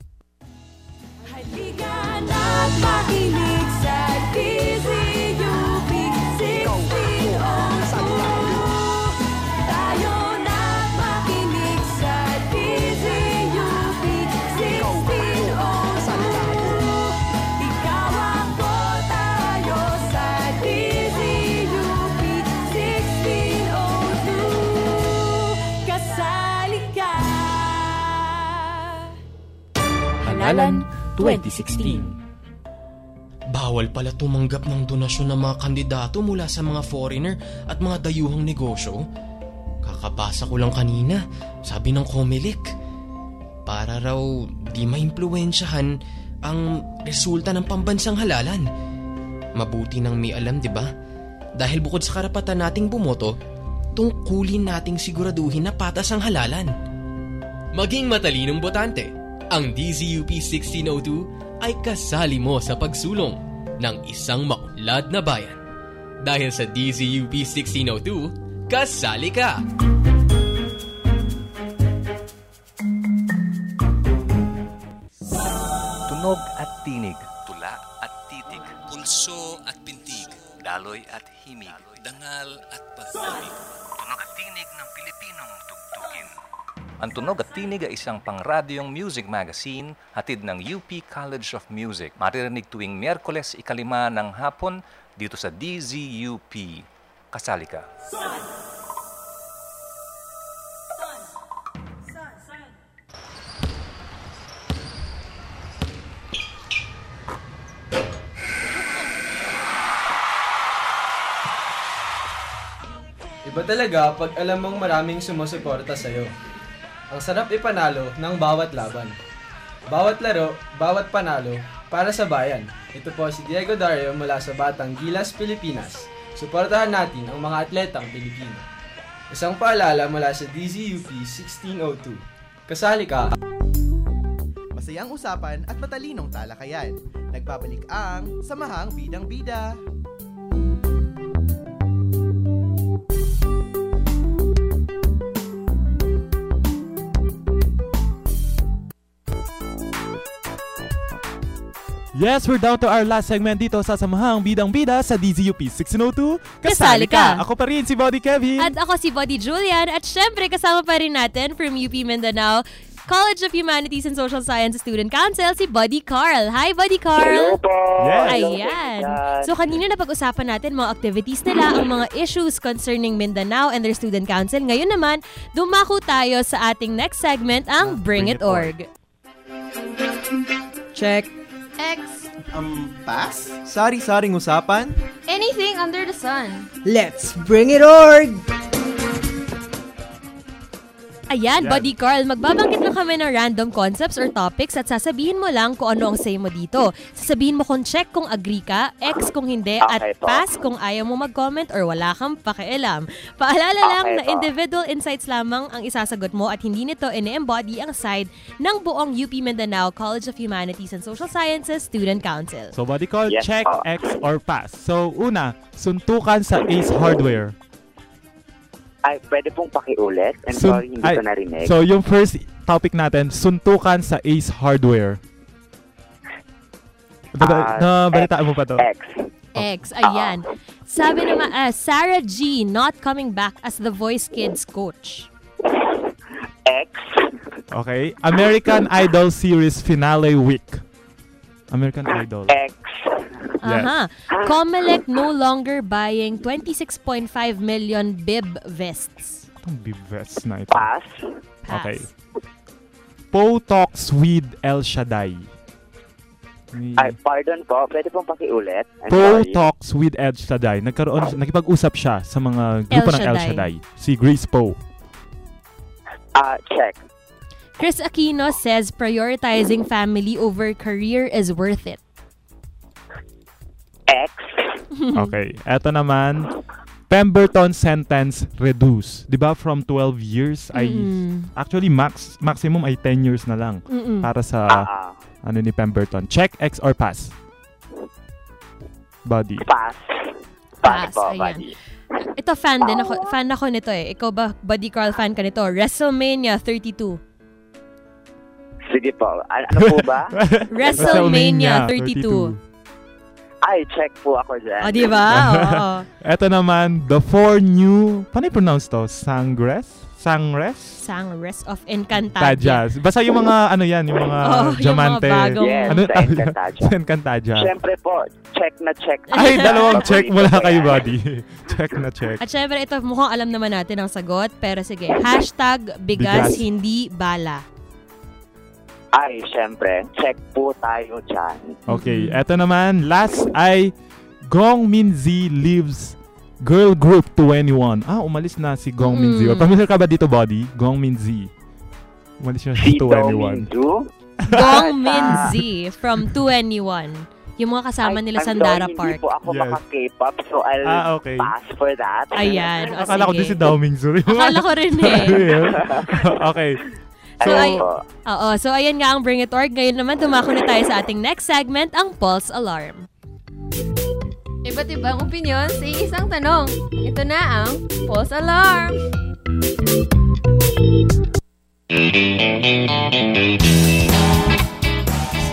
Halika na't makinig sa DZUP 1602. Tayo na't makinig sa DZUP 1602. Ikaw ako, tayo sa DZUP 1602. Kasali ka! Halalan 2016. Bawal pala tumanggap ng donasyon ng mga kandidato mula sa mga foreigner at mga dayuhang negosyo. Kakabasa ko lang kanina, sabi ng COMELEC. Para raw di maimpluwensyahan ang resulta ng pambansang halalan. Mabuti nang may alam, di ba? Dahil bukod sa karapatan nating bumoto, tungkulin nating siguraduhin na patas ang halalan. Maging matalinong botante. Ang DZUP 1602 ay kasali mo sa pagsulong ng isang maunlad na bayan. Dahil sa DZUP 1602, kasali ka! tinig, tula at titig, pulso at pintig, daloy at himig, dangal at pag-ibig. tunog at tinig ng Pilipinong tugtugin. Ang Tunog at Tinig ay isang pangradyong music magazine hatid ng UP College of Music. Maririnig tuwing Miyerkules 5 ng hapon dito sa DZUP. Kasali ka. Iba talaga pag alam mong maraming sumusuporta sa'yo. Ang sarap ipanalo ng bawat laban. Bawat laro, bawat panalo, para sa bayan. Ito po si Diego Dario mula sa Batang Gilas, Pilipinas. Suportahan natin ang mga atletang Pilipino. Isang paalala mula sa DZUP 1602. Kasali ka! Masayang usapan at matalinong talakayan. Nagbabalik ang Samahang Bidang Bida. Yes, we're down to our last segment dito sa Samahang Bidang Bida sa DZUP 1602. Kasali ka! Ako pa rin si Body Kevin. At ako si Body Julian. At syempre kasama pa rin natin from UP Mindanao, College of Humanities and Social Sciences Student Council, si Buddy Carl. Hi, Buddy Carl! Hello po! Yes. Ayan. So kanina napag-usapan natin mga activities nila, ang mga issues concerning Mindanao and their student council. Ngayon naman, dumako tayo sa ating next segment, ang Bring It Org. Check. X. Pass? Sari-saring usapan? Anything under the sun. Let's bring it org! Ayan, Buddy Carl, magbabanggit lang kami ng random concepts or topics at sasabihin mo lang kung ano ang say mo dito. Sasabihin mo kung check kung agree ka, X kung hindi, at pass kung ayaw mo mag-comment or wala kang pakialam. Paalala lang na individual insights lamang ang isasagot mo at hindi nito ine-embody ang side ng buong UP Mindanao College of Humanities and Social Sciences Student Council. So, Buddy Carl, check, X, or pass. So, una, suntukan sa Ace Hardware. Ay, pwede pong pakiulit. I'm sorry, hindi ko narinig. So, yung first topic natin, suntukan sa Ace Hardware. Balitaan mo pa to. X, ayan. Sabi naman, Sarah G not coming back as The Voice Kids coach. X. Okay. American Idol series finale week. American Idol. X. Aha. Comelec no longer buying 26.5 million bib vests. Itong bib vests na ito. Pass. Okay. Poe talks with El Shaddai. Ay, pardon po. Pwede pong pakiulit. Poe talks with El Shaddai. Nakipag-usap siya sa mga grupo ng El Shaddai. Si Grace Poe. Check. Chris Aquino says prioritizing family over career is worth it. X. Okay. Eto naman, Pemberton sentence reduced. 'Di ba from 12 years ay actually maximum ay 10 years na lang para sa ano ni Pemberton. Check, X or pass? Buddy. Pass. Pass, ayan. Ito fan ako nito eh. Ikaw ba, Buddy Carl, fan ka nito? WrestleMania 32. Sige po. Ano po ba? WrestleMania 32. Ay, check po ako dyan. O, diba? Oo. Eto naman, the 4 new, paano i-pronounce to? Sangres of Encantadia. Basta yung mga, ano yan, yung mga diamante. Yung mga bagong. Yes, ano, Encantadia. Encantadia. Siyempre po, check na check. Ay, dalawang check mula kayo, buddy. Check na check. At syempre, ito mukhang alam naman natin ang sagot. Pero sige, #bigas hindi bala. Ay, syempre. Check po tayo dyan. Okay, eto naman. Last ay Gong Minzy leaves girl group 21. Umalis na si Gong Minzy. Familiar ka ba dito, Buddy? Gong Minzy. Umalis siya sa 21. Gong Minzy from 21. Yung mga kasama nila sa Sandara Park. Hindi po ako maka-K-pop, so I'll pass for that. Ayan. Akala ko din si Dao Mingzu. Akala ko rin eh. Okay. So ayan nga ang Bring It Org. Ngayon naman tumako na tayo sa ating next segment, ang Pulse Alarm. Iba't ibang opinion sa isang tanong. Ito na ang Pulse Alarm.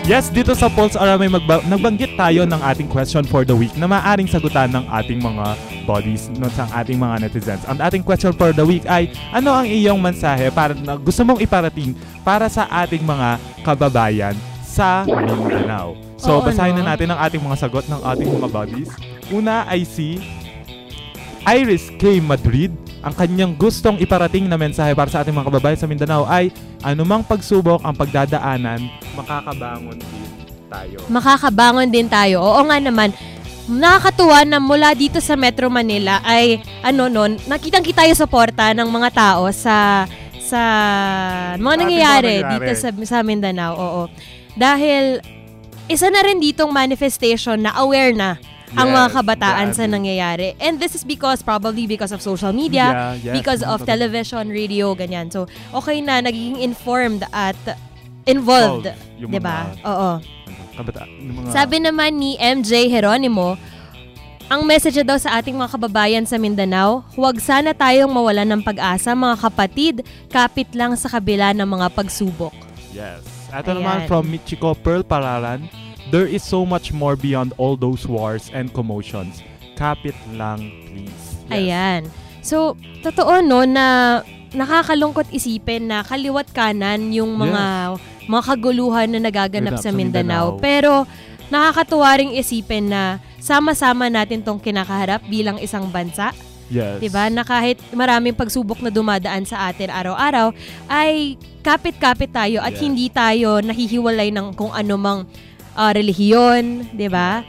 Yes, dito sa Pulse Ara may nagbanggit tayo ng ating question for the week na maaaring sagutan ng ating mga bodies, sa ating mga netizens. Ang ating question for the week ay, ano ang iyong mensahe para na gusto mong iparating para sa ating mga kababayan sa Mindanao? So, basahin na natin ang ating mga sagot ng ating mga bodies. Una ay si Iris K. Madrid. Ang kanyang gustong iparating na mensahe para sa ating mga kababayan sa Mindanao ay, anumang pagsubok ang pagdadaanan, makakabangon din tayo. Makakabangon din tayo. Oo nga naman. Nakakatuwa na mula dito sa Metro Manila ay nakitang-kita yung suporta ng mga tao sa mga nangyayari dito sa Mindanao. Oo. Dahil isa na rin ditong manifestation na aware na ang mga kabataan sa nangyayari. And this is probably because of social media, because of television, radio, ganyan. So, okay na, nagiging informed at involved. Diba? Oo. Sabi naman ni MJ Jeronimo, ang message daw sa ating mga kababayan sa Mindanao, huwag sana tayong mawalan ng pag-asa, mga kapatid, kapit lang sa kabila ng mga pagsubok. Yes. Ito naman from Michiko Pearl Paralan, there is so much more beyond all those wars and commotions. Kapit lang, please. Yes. Ayan. So, totoo na nakakalungkot isipin na kaliwat kanan yung mga kaguluhan na nagaganap sa Mindanao. Pero, nakakatuwa ring isipin na sama-sama natin tong kinakaharap bilang isang bansa. Yes. Diba? Na kahit maraming pagsubok na dumadaan sa atin araw-araw, ay kapit-kapit tayo at hindi tayo nahihiwalay ng kung anumang relihiyon, 'di ba?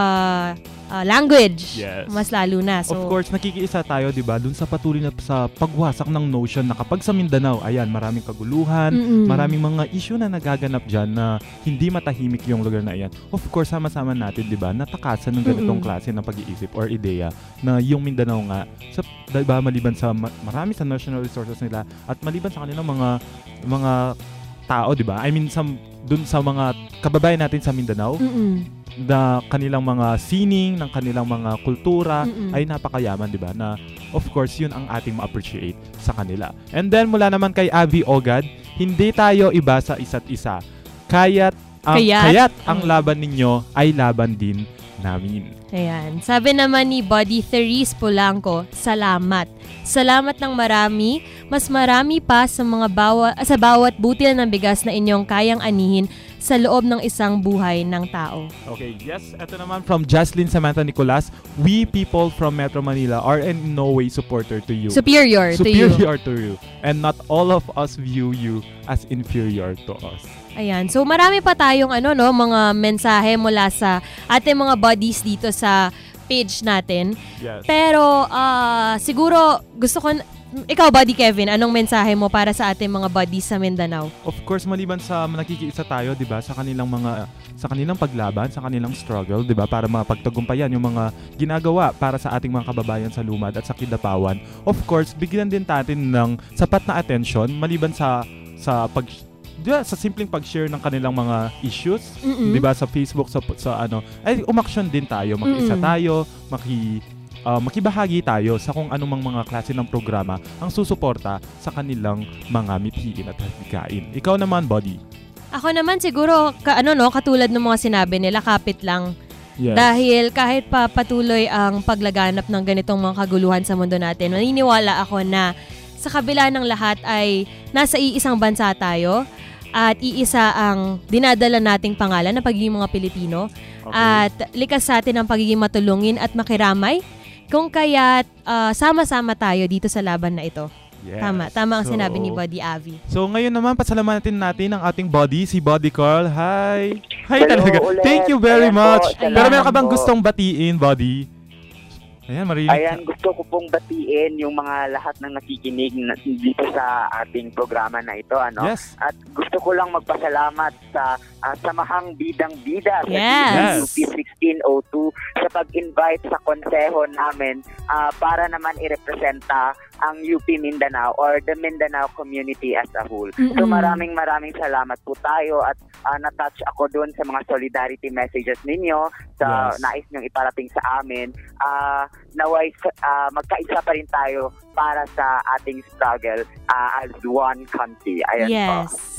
Language. Yes. Mas lalo na. So, of course, nakikiisa tayo, 'di ba? Dun sa patuloy na sa pagwasak ng notion na kapag sa Mindanao, ayan, maraming kaguluhan, maraming mga issue na nagaganap diyan na hindi matahimik yung lugar na iyan. Of course, sama-sama natin, 'di ba? Natakasan ng ganitong klase ng pag-iisip or ideya na yung Mindanao nga, sa 'di ba, maliban sa marami sa national resources nila at maliban sa kanilang mga tao, 'di ba? I mean, dun sa mga kababayan natin sa Mindanao, na kanilang mga sining, ng kanilang mga kultura ay napakayaman, 'di ba? Na of course, yun ang ating ma-appreciate sa kanila. And then mula naman kay Avi Ogad, hindi tayo iba sa isa't isa. Kaya't ang laban ninyo ay laban din namin. Ayan. Sabi naman ni Body Therese Polanco, salamat. Salamat ng marami. Mas marami pa sa bawat butil ng bigas na inyong kayang anihin sa loob ng isang buhay ng tao. Okay, yes. Ito naman from Jocelyn Samantha Nicolas. We people from Metro Manila are in no way superior to you. Superior to you. And not all of us view you as inferior to us. Ayan. So, marami pa tayong mga mensahe mula sa ating mga buddies dito sa page natin. Yes. Pero, siguro, gusto ko... Ikaw, Buddy Kevin, anong mensahe mo para sa ating mga buddies sa Mindanao? Of course, maliban sa nakikiisa tayo, 'di ba, sa kanilang paglaban, sa kanilang struggle, 'di ba, para mapagtagumpayan yung mga ginagawa para sa ating mga kababayan sa Lumad at sa Kidapawan. Of course, bigyan din natin ng sapat na attention maliban sa simpleng pag-share ng kanilang mga issues, 'di ba, sa Facebook, sa ay umaksyon din tayo, makiisa tayo, makibahagi tayo sa kung anumang mga klase ng programa ang susuporta sa kanilang mga mithiin at halikain. Ikaw naman, Buddy. Ako naman siguro katulad ng mga sinabi nila, kapit lang. Yes. Dahil kahit pa patuloy ang paglaganap ng ganitong mga kaguluhan sa mundo natin, maniniwala ako na sa kabila ng lahat ay nasa iisang bansa tayo at iisa ang dinadala nating pangalan na pagiging mga Pilipino. Okay. At likas sa atin ang pagiging matulungin at makiramay. Kung kaya't sama-sama tayo dito sa laban na ito. Yes. Tama ang sinabi ni Buddy Avi. So ngayon naman, pasalamatan natin ang ating buddy, si Buddy Carl. Hi! Hi Hello, talaga. ulit. Thank you very much. Po, pero meron ka bang gustong batiin, Buddy? Ayan, marinig. Ayan, gusto ko pong batiin yung mga lahat ng nakikinig dito sa ating programa na ito, Yes. At gusto ko lang magpasalamat sa Samahang Bidang Bida sa Yes. UP 1602 sa pag-invite sa konseho namin para naman i-representa ang UP Mindanao or the Mindanao community as a whole. So maraming salamat po tayo at na-touch ako doon sa mga solidarity messages ninyo sa nais nyong iparating sa amin. Naway magkaisa pa rin tayo para sa ating struggle as one country. Ayan po.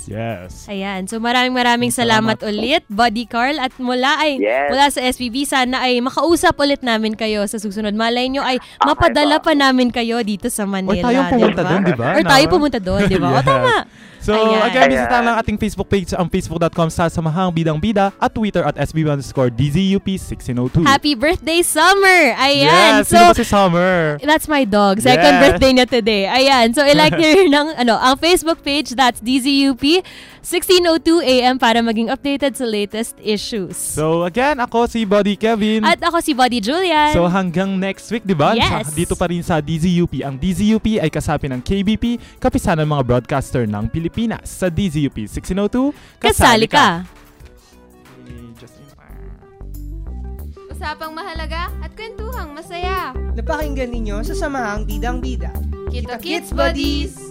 Yes. Ayan. So maraming salamat ulit, Buddy Carl. At mula sa SPB, sana ay makausap ulit namin kayo sa susunod. Malay nyo ay mapadala pa namin kayo dito sa Manila. Or tayo pumunta doon, di ba? Or tayo pumunta doon, di ba? O tama. So, again, bisita lang ating Facebook page ang facebook.com sa Samahang Bidang Bida at Twitter at SB_DZUP1602. Happy birthday, Summer! Ayan. Yes, sino ba si Summer? That's my dog. Second birthday niya today. Ayan. So, ilike niyo rin ang Facebook page, that's DZUP 1602 AM para maging updated sa latest issues. So, again, ako si Buddy Kevin. At ako si Buddy Julian. So, hanggang next week, di ba? Yes. Dito pa rin sa DZUP. Ang DZUP ay kasapi ng KBP, kapisanan ng mga broadcaster ng Pilipinas. Sa DZUP 1602, kasali ka! Usapang mahalaga at kwentuhang masaya. Napakinggan ninyo sa Samahang Bidang Bida. Kita Kids Buddies!